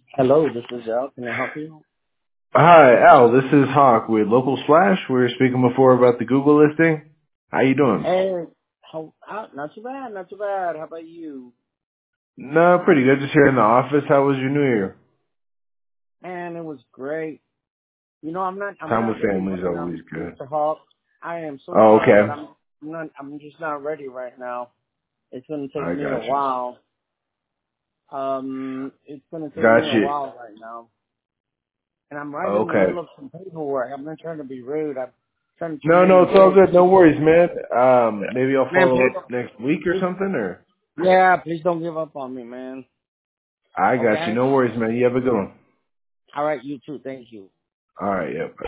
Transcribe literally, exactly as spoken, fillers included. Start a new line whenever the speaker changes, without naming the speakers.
Hello, this is Al. Can I help you?
Hi, Al. This is Hawk with Local Splash. We were speaking before about the Google listing. How you doing?
Hey, how, how, not too bad, not too bad. How about you?
No, pretty good. Just here in the office. How was your New Year?
Man, it was great. You know, I'm not, I'm
Time with
not ready
family is
right now,
always good.
mister Hawk. I am so
Oh,
sorry, but
okay.
I'm not, I'm just not ready right now. It's gonna take
I
me a
got you.
while. Um, it's gonna take me
Got
a
you.
while right now, and I'm right in the
Okay.
middle of some paperwork. I'm not trying to be rude. I'm trying to turn
No,
in
no,
a
it's all
bill.
good. No worries, man. Um, maybe I'll
Man,
follow
please,
up
don't-
next week or
please,
something, or?
yeah, please don't give up on me, man.
I got you.
Okay.
No worries, man. You have a good one.
All right, you too. Thank you.
All right, yep.